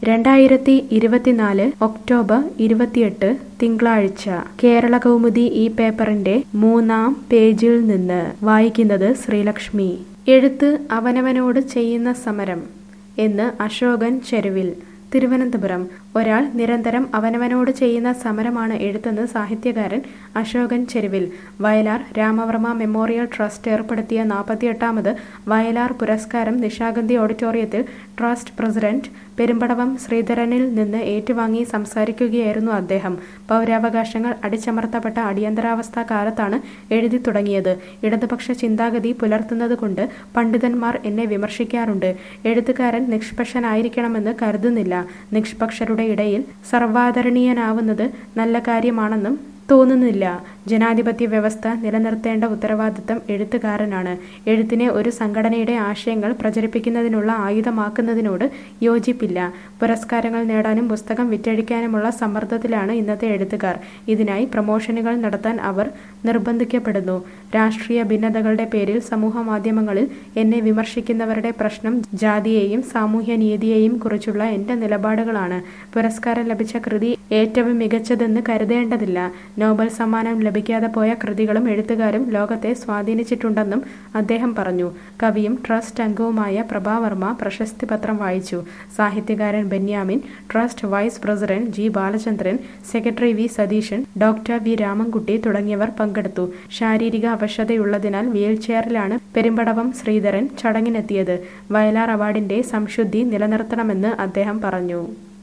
2024 October 28 തിങ്കളാഴ്ച കേരള കൗമുദി ഈ പേപ്പറിന്റെ 3-ാം പേജിൽ നിന്ന് വായിക്കുന്നത് ശ്രീലക്ഷ്മി. എഴുത്ത് അവനവനോട് ചെയ്യുന്ന സമരം എന്ന് അശോകൻ ചെരുവിൽ. തിരുവനന്തപുരം. ഒരാൾ നിരന്തരം അവനവനോട് ചെയ്യുന്ന സമരമാണ് എഴുത്തെന്ന് സാഹിത്യകാരൻ അശോകൻ ചെരുവിൽ. വയലാർ രാമവർമ്മ മെമ്മോറിയൽ ട്രസ്റ്റ് ഏർപ്പെടുത്തിയ 48ാമത് വയലാർ പുരസ്കാരം നിശാഗന്ധി ഓഡിറ്റോറിയത്തിൽ ട്രസ്റ്റ് പ്രസിഡന്റ് പെരുമ്പടവം ശ്രീധരനിൽ നിന്ന് ഏറ്റുവാങ്ങി സംസാരിക്കുകയായിരുന്നു അദ്ദേഹം. പൗരാവകാശങ്ങൾ അടിച്ചമർത്തപ്പെട്ട അടിയന്തരാവസ്ഥ കാലത്താണ് എഴുതി തുടങ്ങിയത്. ഇടതുപക്ഷ ചിന്താഗതി പുലർത്തുന്നതുകൊണ്ട് പണ്ഡിതന്മാർ എന്നെ വിമർശിക്കാറുണ്ട്. എഴുത്തുകാരൻ നിഷ്പക്ഷനായിരിക്കണമെന്ന് കരുതുന്നില്ല. നിഷ്പക്ഷരുടെ ഇടയിൽ സർവാദരണീയനാവുന്നത് നല്ല കാര്യമാണെന്നും തോന്നുന്നില്ല. ജനാധിപത്യ വ്യവസ്ഥ നിലനിർത്തേണ്ട ഉത്തരവാദിത്തം എഴുത്തുകാരനാണ്. എഴുത്തിനെ ഒരു സംഘടനയുടെ ആശയങ്ങൾ പ്രചരിപ്പിക്കുന്നതിനുള്ള ആയുധമാക്കുന്നതിനോട് യോജിപ്പില്ല. പുരസ്കാരങ്ങൾ നേടാനും പുസ്തകം വിറ്റഴിക്കാനുമുള്ള സമ്മർദ്ദത്തിലാണ് ഇന്നത്തെ എഴുത്തുകാർ. ഇതിനായി പ്രമോഷനുകൾ നടത്താൻ അവർ നിർബന്ധിക്കപ്പെടുന്നു. രാഷ്ട്രീയ ഭിന്നതകളുടെ പേരിൽ സമൂഹ മാധ്യമങ്ങളിൽ എന്നെ വിമർശിക്കുന്നവരുടെ പ്രശ്നം ജാതിയെയും സാമൂഹ്യനീതിയെയും കുറിച്ചുള്ള എൻ്റെ നിലപാടുകളാണ്. പുരസ്കാരം ലഭിച്ച കൃതി ഏറ്റവും മികച്ചതെന്ന് കരുതേണ്ടതില്ല. നോബൽ സമ്മാനം ലഭിക്കാതെ പോയ കൃതികളും എഴുത്തുകാരും ലോകത്തെ സ്വാധീനിച്ചിട്ടുണ്ടെന്നും അദ്ദേഹം പറഞ്ഞു. കവിയും ട്രസ്റ്റ് അംഗവുമായ പ്രഭാവർമ്മ പ്രശസ്തി പത്രം വായിച്ചു. സാഹിത്യകാരൻ Benyamin, trust vice president G Balachandran, secretary V Satheesan, doctor V Ramankutty തുടങ്ങിയവർ പങ്കെടുത്തു. ശാരീരിക അവശതയുള്ളതിനാൽ വീൽചെയറിലാണ് പെരുമ്പടവം ശ്രീധരൻ ചടങ്ങിനെത്തിയത്. വയലാർ അവാർഡിന്റെ സംശുദ്ധി നിലനിർത്തണമെന്ന് അദ്ദേഹം പറഞ്ഞു.